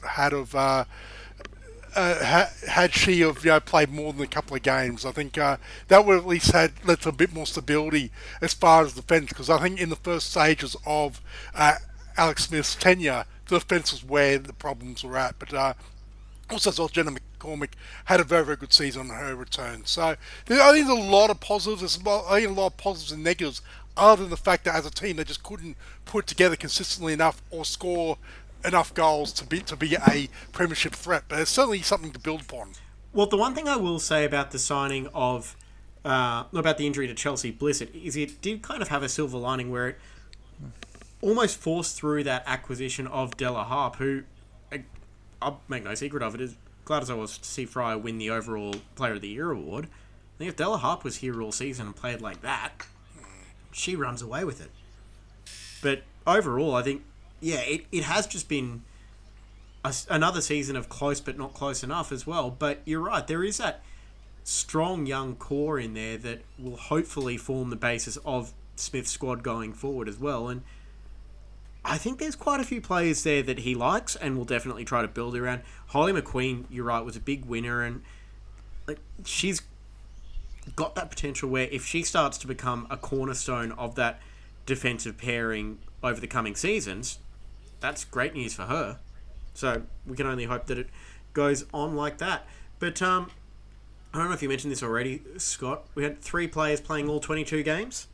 had she played more than a couple of games. I think that would at least led to a bit more stability as far as defence, because I think in the first stages of Alex Smith's tenure, the defence was where the problems were at. But also as well, Jenna McCormick had a very, very good season on her return. So I think there's a lot of positives. I think a lot of positives and negatives, other than the fact that as a team they just couldn't put it together consistently enough or score enough goals to be a premiership threat. But it's certainly something to build upon. Well, the one thing I will say about the signing of about the injury to Chelsea Blissett is it did kind of have a silver lining where it almost forced through that acquisition of Della Harp, who, I'll make no secret of it, as glad as I was to see Fryer win the overall Player of the Year award. I think if Della Harp was here all season and played like that, she runs away with it. But overall, I think, yeah, it has just been another season of close but not close enough as well. But you're right, there is that strong young core in there that will hopefully form the basis of Smith's squad going forward as well. And I think there's quite a few players there that he likes and will definitely try to build around. Holly McQueen, you're right, was a big winner, and she's got that potential where if she starts to become a cornerstone of that defensive pairing over the coming seasons, that's great news for her. So we can only hope that it goes on like that. But I don't know if you mentioned this already, Scott. We had 3 players playing all 22 games.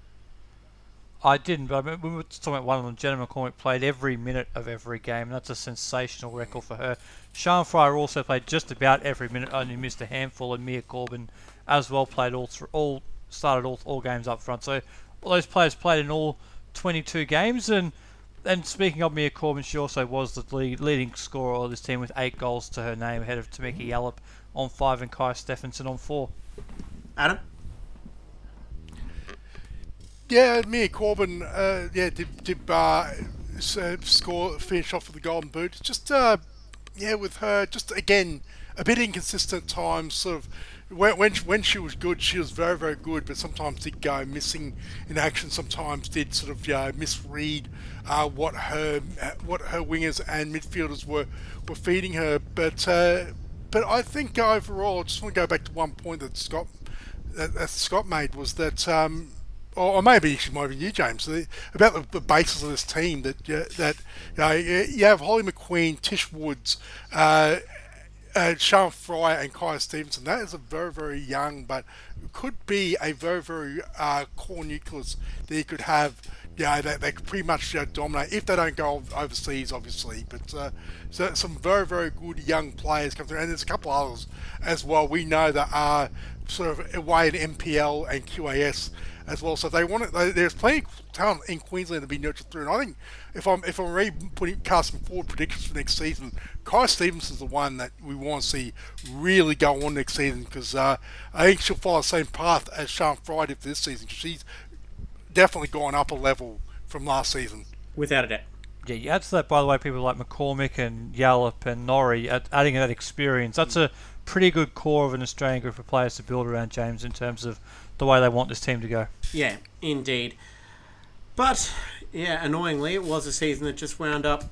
I didn't, but we were talking about one of them. Jenna McCormick played every minute of every game. That's a sensational record for her. Sian Fryer also played just about every minute, only missed a handful, and Mia Corbin as well played started all games up front. So all those players played in all 22 games, and speaking of Mia Corbin, she also was the leading scorer of this team with 8 goals to her name, ahead of Tamika Yallop on 5 and Kai Stephenson on 4. Adam? Yeah, Mia Corbin, did finish off with the Golden Boot. Just, with her, just again, a bit inconsistent at times. Sort of, when she was good, she was very, very good, but sometimes did go missing in action. Sometimes did sort of misread what her wingers and midfielders were feeding her. But I think overall, I just want to go back to one point that Scott made, was that. Or maybe she might be you, James, about the basis of this team. That you have Holly McQueen, Tish Woods, Sian Fryer, and Kai Stephenson. That is a very, very young, but could be a very, very core nucleus that you could have. That they could pretty much dominate if they don't go overseas, obviously. But so some very, very good young players come through, and there's a couple others as well. We know that are sort of away in MPL and QAS as well. So they want it. There's plenty of talent in Queensland to be nurtured through. And I think if I'm really casting forward predictions for next season, Kai Stevenson's the one that we want to see really go on next season, because I think she'll follow the same path as Sian Fryer did for this season, because she's definitely gone up a level from last season. Without a doubt. Yeah, you add to that, by the way, people like McCormick and Yallop and Norrie adding that experience. That's a pretty good core of an Australian group of players to build around James in terms of the way they want this team to go. Yeah, indeed. But, yeah, annoyingly, it was a season that just wound up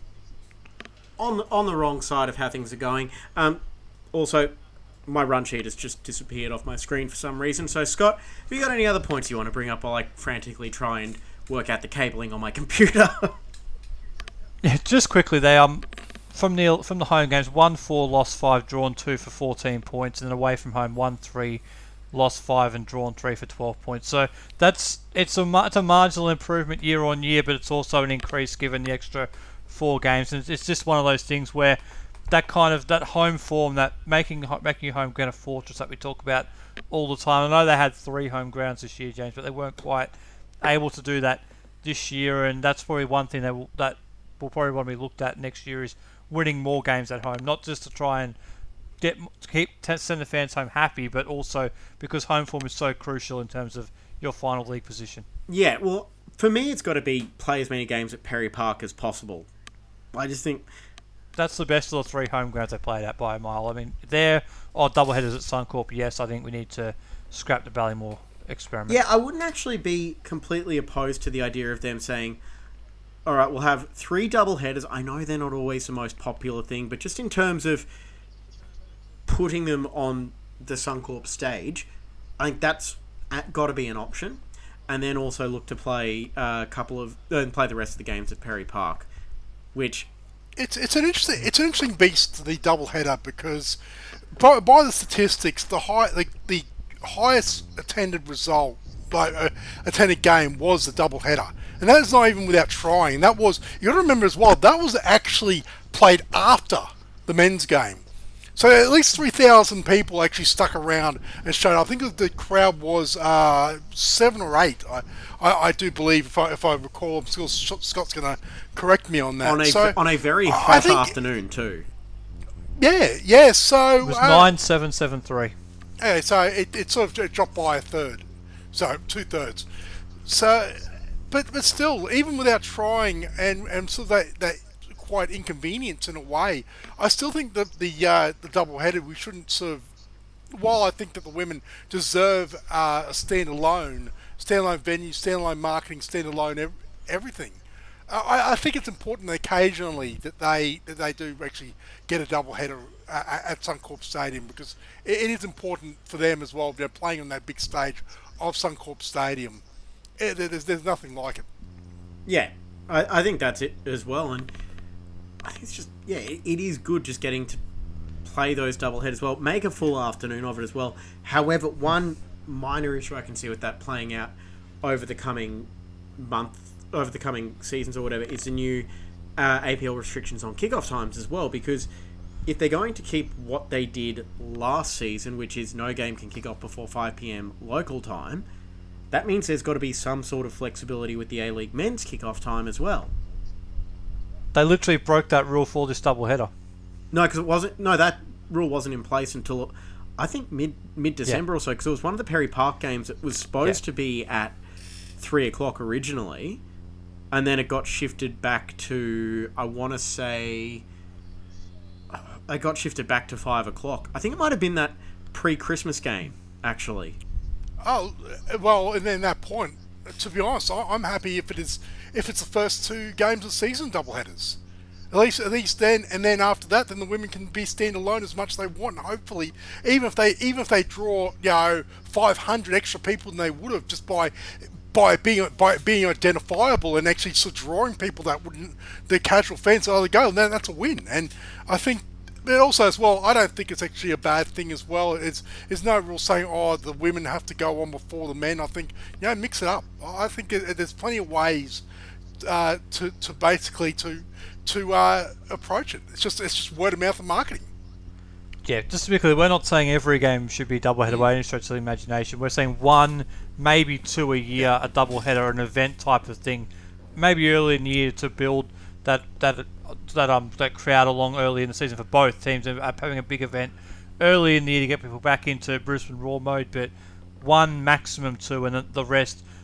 on the wrong side of how things are going. Also, my run sheet has just disappeared off my screen for some reason. So, Scott, have you got any other points you want to bring up while I frantically try and work out the cabling on my computer? Yeah, just quickly, they from the home games, 1-4, lost 5, drawn 2 for 14 points, and then away from home 1-3, lost 5 and drawn 3 for 12 points. So it's a marginal improvement year on year, but it's also an increase given the extra 4 games, and it's just one of those things where that home form, that making your home ground a fortress that we talk about all the time. I know they had 3 home grounds this year, James, but they weren't quite able to do that this year, and that's probably one thing that will probably want to be looked at next year, is winning more games at home, not just to try and send the fans home happy, but also because home form is so crucial in terms of your final league position. Yeah, well, for me, it's got to be play as many games at Perry Park as possible. I just think that's the best of the 3 home grounds they played at by a mile. I mean, there are doubleheaders at Suncorp. Yes, I think we need to scrap the Ballymore experiment. Yeah, I wouldn't actually be completely opposed to the idea of them saying, all right, we'll have 3 doubleheaders. I know they're not always the most popular thing, but just in terms of putting them on the Suncorp stage, I think that's got to be an option. And then also look to play play the rest of the games at Perry Park, which it's an interesting beast, the doubleheader, because by the statistics, the highest attended result, attended game, was the doubleheader. And that is not even without trying. That was, you got to remember as well, that was actually played after the men's game. So at least 3,000 people actually stuck around and showed up. I think the crowd was 7 or 8. I do believe, if I recall. I'm still, Scott's going to correct me on that. On a very hot afternoon too. Yeah. So it was 9,773. Yeah, so it sort of dropped by a third, so 2/3. So. But still, even without trying and sort of that quite inconvenience in a way, I still think that the double-headed, we shouldn't sort of, while I think that the women deserve a standalone venue, standalone marketing, standalone everything, I think it's important that occasionally that they do actually get a double-header at Suncorp Stadium, because it is important for them as well. They're playing on that big stage of Suncorp Stadium. There's nothing like it. Yeah, I think that's it as well, and I think it's just, yeah, it is good just getting to play those doubleheaders as well, make a full afternoon of it as well. However, one minor issue I can see with that playing out over the coming seasons or whatever is the new APL restrictions on kickoff times as well, because if they're going to keep what they did last season, which is no game can kick off before 5 p.m. local time, that means there's got to be some sort of flexibility with the A-League men's kickoff time as well. They literally broke that rule for this doubleheader. No, because it wasn't. No, that rule wasn't in place until I think mid-December or so. Because it was one of the Perry Park games that was supposed to be at 3 o'clock originally, and then it got shifted back to, I want to say, they got shifted back to 5 o'clock. I think it might have been that pre-Christmas game actually. Oh, well, and then that point, to be honest, I'm happy if it's the first 2 games of the season doubleheaders. At least then, and then after that, then the women can be standalone as much as they want. And hopefully, even if they draw 500 extra people than they would have just by being identifiable and actually sort of drawing people that wouldn't, the casual fans, they go, then that's a win. And I think. But also as well, I don't think it's actually a bad thing as well. There's no rule saying, the women have to go on before the men. I think, mix it up. I think there's plenty of ways to basically approach it. It's just word of mouth and marketing. Yeah, just to be clear, we're not saying every game should be double-header by any stretch of the imagination. We're saying 1, maybe 2 a year, a double-header, an event type of thing. Maybe early in the year to build that crowd along early in the season for both teams, and having a big event early in the year to get people back into Brisbane Raw mode, but 1, maximum 2, and the rest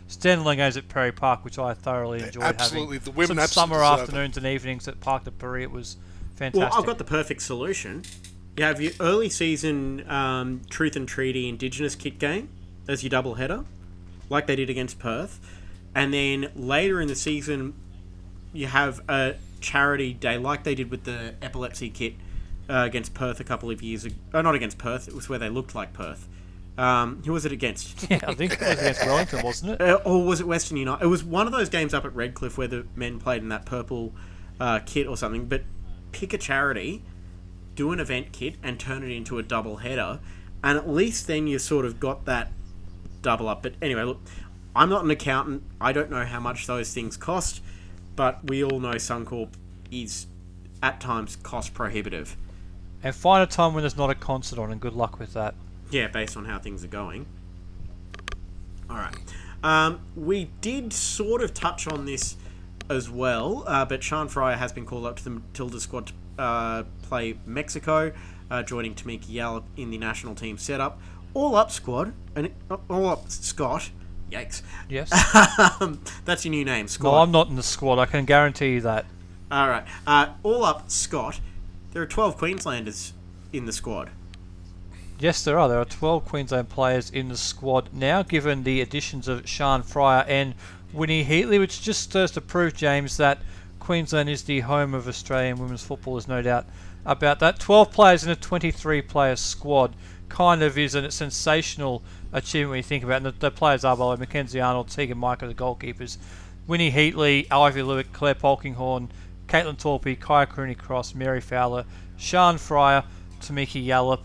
standalone games at Perry Park, which I thoroughly enjoyed Absolutely. having. The women Some absolutely summer deserve it. afternoons and evenings at Park de Paris. It was fantastic. Well, I've got the perfect solution. You have your early season Truth and Treaty Indigenous kit game as your double header, like they did against Perth. And then later in the season, you have a charity day like they did with the epilepsy kit against Perth a couple of years ago. Oh, not against Perth. It was where they looked like Perth. Who was it against? Yeah, I think it was against Wellington, wasn't it? Or was it Western United? It was one of those games up at Redcliffe where the men played in that purple kit or something. But pick a charity, do an event kit, and turn it into a double header. And at least then you've sort of got that double up. But anyway, look, I'm not an accountant. I don't know how much those things cost. But we all know Suncorp is at times cost prohibitive. And find a time when there's not a concert on, and good luck with that. Yeah, based on how things are going. Alright. We did sort of touch on this as well, but Sean Fryer has been called up to the Matilda squad to play Mexico, joining Tamika Yallop in the national team setup. All up squad, and all up Scott. Yikes. Yes. That's your new name, Scott. No, I'm not in the squad. I can guarantee you that. Alright. All up Scott. There are 12 Queenslanders in the squad. Yes, there are. There are 12 Queensland players in the squad now, given the additions of Sean Fryer and Winnie Heatley, which just serves to prove, James, that Queensland is the home of Australian women's football. There's no doubt about that. 12 players in a 23-player squad kind of is a sensational achievement when you think about it. And the players are, by the way, Mackenzie Arnold, Tegan Micah, the goalkeepers, Winnie Heatley, Ivy Lewick, Claire Polkinghorn, Caitlin Torpey, Kaya Cooney-Cross, Mary Fowler, Sean Fryer, Tamika Yallop,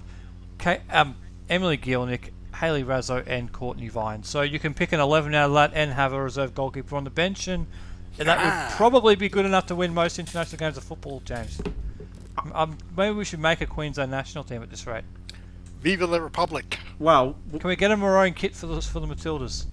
Emily Gielnick, Hayley Razzo, and Courtney Vine. So you can pick an 11 out of that and have a reserve goalkeeper on the bench, and that would probably be good enough to win most international games of football, James. Maybe we should make a Queensland national team at this rate. Viva la Republic. Well, Can we get them our own kit for the Matildas?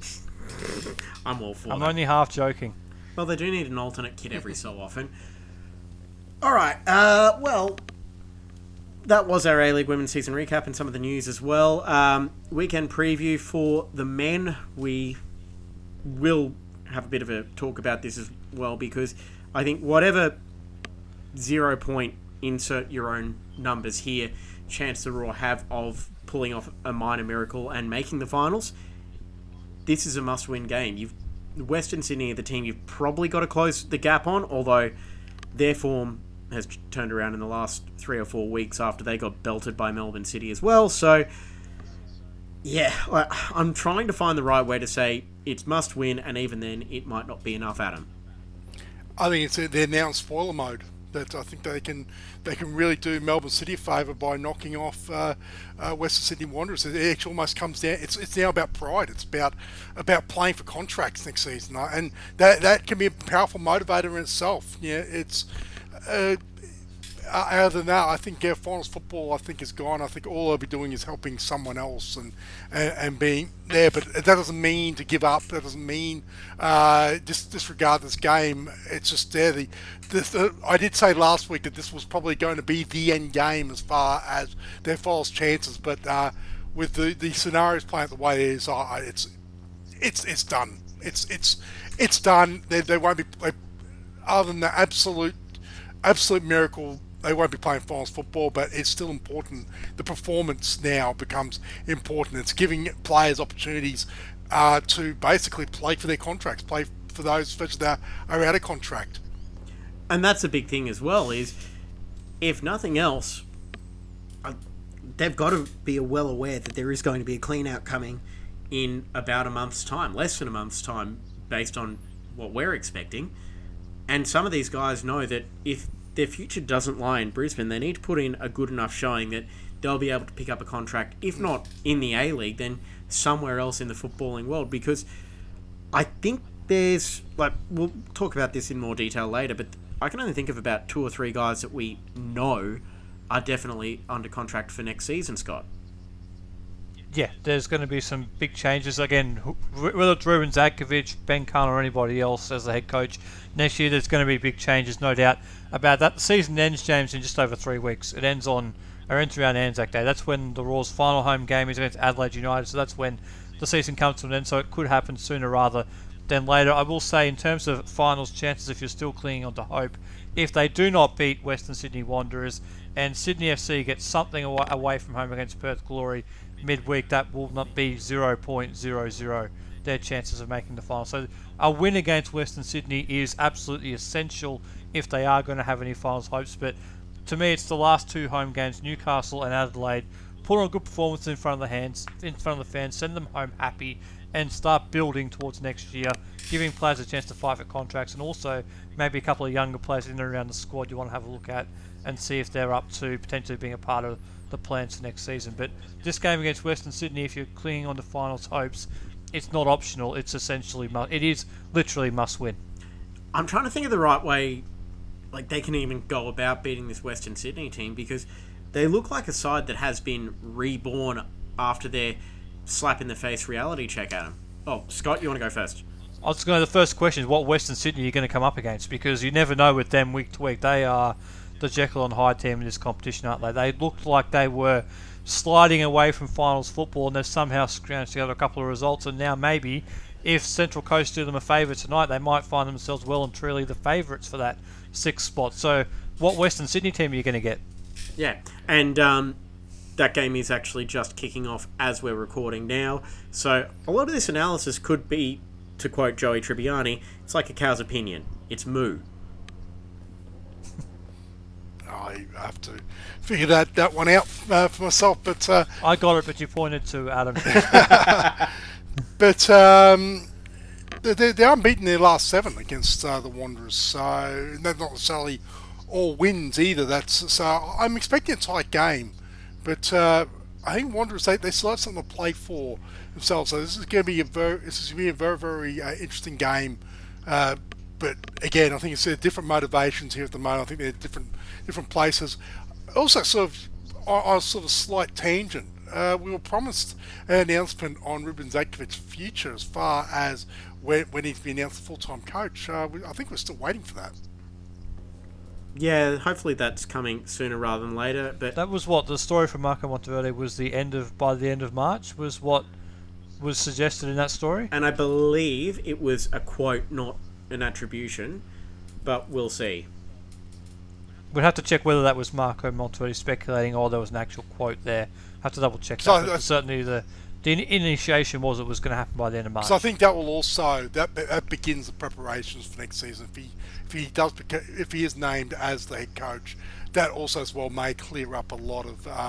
I'm all for I'm that. only half joking. Well, they do need an alternate kit every so often. Alright, well, that was our A-League Women's Season recap and some of the news as well. Weekend preview for the men. We will have a bit of a talk about this as well, because I think whatever 0 point insert your own numbers here chance the Raw have of pulling off a minor miracle and making the finals, this is a must-win game. Western Sydney are the team you've probably got to close the gap on, although their form has turned around in the last 3 or 4 weeks after they got belted by Melbourne City as well. So, yeah, I'm trying to find the right way to say it's must win, and even then, it might not be enough, Adam. I think they're now in spoiler mode. That I think they can really do Melbourne City a favour by knocking off Western Sydney Wanderers. It actually almost comes down. It's now about pride. It's about playing for contracts next season, and that can be a powerful motivator in itself. Yeah, it's. Other than that, I think finals football, I think, is gone. I think all they'll be doing is helping someone else and being there. But that doesn't mean to give up. That doesn't mean disregard this game. It's just there. I did say last week that this was probably going to be the end game as far as their finals chances. But with the scenarios playing the way it is, it's done. It's done. They won't be. Other than the absolute miracle, they won't be playing finals football, but it's still important. The performance now becomes important. It's giving players opportunities to basically play for their contracts, play for those especially that are out of contract. And that's a big thing as well, is if nothing else, they've got to be well aware that there is going to be a clean out coming in about a month's time, less than a month's time, based on what we're expecting. And some of these guys know that if their future doesn't lie in Brisbane, they need to put in a good enough showing that they'll be able to pick up a contract, if not in the A-League, then somewhere else in the footballing world. Because I think there's, we'll talk about this in more detail later, but I can only think of about 2 or 3 guys that we know are definitely under contract for next season, Scott. Yeah, there's going to be some big changes. Again, whether it's Ruben Zadkovic, Ben Kahn, or anybody else as the head coach, next year there's going to be big changes, no doubt about that. The season ends, James, in just over 3 weeks. It ends around Anzac Day. That's when the Raw's final home game is against Adelaide United, so that's when the season comes to an end, so it could happen sooner rather than later. I will say, in terms of finals chances, if you're still clinging on to hope, if they do not beat Western Sydney Wanderers and Sydney FC gets something away from home against Perth Glory midweek, that will not be 0.00 their chances of making the final. So a win against Western Sydney is absolutely essential if they are going to have any finals hopes. But to me, it's the last two home games, Newcastle and Adelaide. Put on a good performance in front of the fans, send them home happy, and start building towards next year, giving players a chance to fight for contracts, and also maybe a couple of younger players in and around the squad you want to have a look at and see if they're up to potentially being a part of the plans for next season. But this game against Western Sydney, if you're clinging on to finals hopes, it's not optional. It's essentially it is literally must win. I'm trying to think of the right way, like they can even go about beating this Western Sydney team, because they look like a side that has been reborn after their slap in the face reality check at them. Oh, Scott, you want to go first? I was going to, the first question is what Western Sydney are you going to come up against, because you never know with them week to week. They are the Jekyll and Hyde team in this competition, aren't they? They looked like they were sliding away from finals football, and they've somehow scrounged together a couple of results, and now maybe if Central Coast do them a favour tonight, they might find themselves well and truly the favourites for that 6th spot. So what Western Sydney team are you going to get? Yeah, and that game is actually just kicking off as we're recording now. So a lot of this analysis could be, to quote Joey Tribbiani, it's like a cow's opinion. It's moo. I have to figure that one out for myself, but I got it, but you pointed to Adam. but they're unbeaten their last 7 against the Wanderers, so they're not necessarily all wins either. So I'm expecting a tight game, but I think Wanderers they still have something to play for themselves. So this is going to be a very very interesting game. But again, I think it's different motivations here at the moment. I think they're different places. Also, sort of on a sort of slight tangent, we were promised an announcement on Ruben Zakovic's future as far as when he's been announced the full-time coach. I think we're still waiting for that. Yeah, hopefully that's coming sooner rather than later. But that was what the story from Marco Monteverde was. By the end of March was what was suggested in that story. And I believe it was a quote, not an attribution, but we'll see. We'd have to check whether that was Marco Monteverde speculating or there was an actual quote there. Have to double check that. But certainly the initiation was it was going to happen by the end of March. So I think that will also that begins the preparations for next season. If he is named as the head coach, that also as well may clear up a lot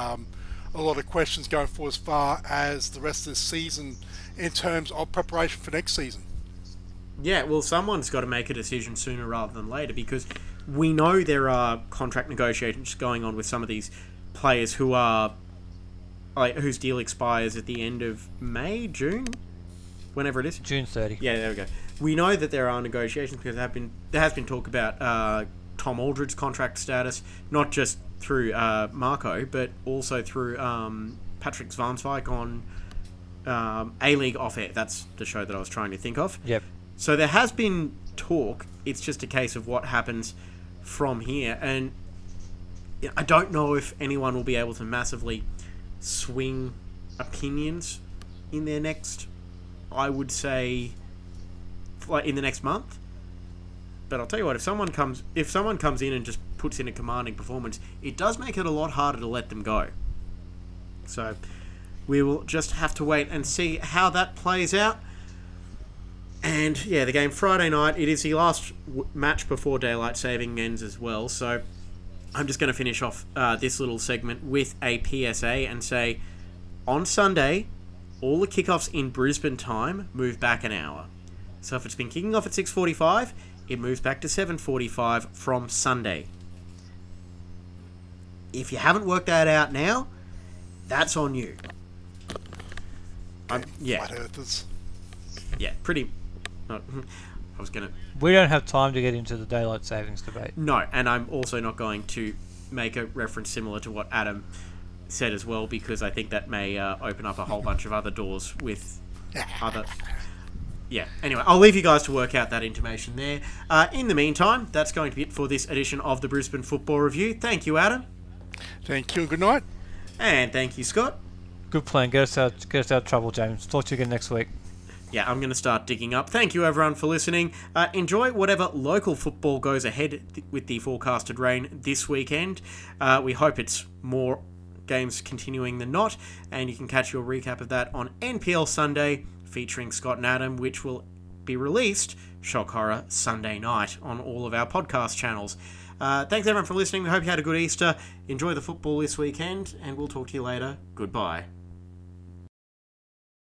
of questions going forward as far as the rest of the season in terms of preparation for next season. Yeah, well, someone's got to make a decision sooner rather than later, because we know there are contract negotiations going on with some of these players who are whose deal expires at the end of May, June, whenever it is. June 30. Yeah, there we go. We know that there are negotiations because there has been talk about Tom Aldred's contract status, not just through Marco, but also through Patrick Zwanswijk on A-League Off Air. That's the show that I was trying to think of. Yep. So there has been talk. It's just a case of what happens from here. And I don't know if anyone will be able to massively swing opinions in their next, I would say, like in the next month. But I'll tell you what, if someone comes in and just puts in a commanding performance, it does make it a lot harder to let them go. So we will just have to wait and see how that plays out. And yeah, the game Friday night, it is the last match before daylight saving ends as well. So I'm just going to finish off this little segment with a PSA and say, on Sunday, all the kickoffs in Brisbane time move back an hour. So if it's been kicking off at 6:45, it moves back to 7:45 from Sunday. If you haven't worked that out now, that's on you. Yeah. Flat earthers. Yeah, pretty... I was going to... We don't have time to get into the daylight savings debate. No, and I'm also not going to make a reference similar to what Adam said as well, because I think that may open up a whole bunch of other doors with other... Yeah, anyway, I'll leave you guys to work out that information there. In the meantime, that's going to be it for this edition of the Brisbane Football Review. Thank you, Adam. Thank you and good night. And thank you, Scott. Good plan. Get us out of trouble, James. Talk to you again next week. Yeah, I'm going to start digging up. Thank you, everyone, for listening. Enjoy whatever local football goes ahead with the forecasted rain this weekend. We hope it's more games continuing than not, and you can catch your recap of that on NPL Sunday, featuring Scott and Adam, which will be released, shock horror, Sunday night on all of our podcast channels. Thanks, everyone, for listening. We hope you had a good Easter. Enjoy the football this weekend, and we'll talk to you later. Goodbye.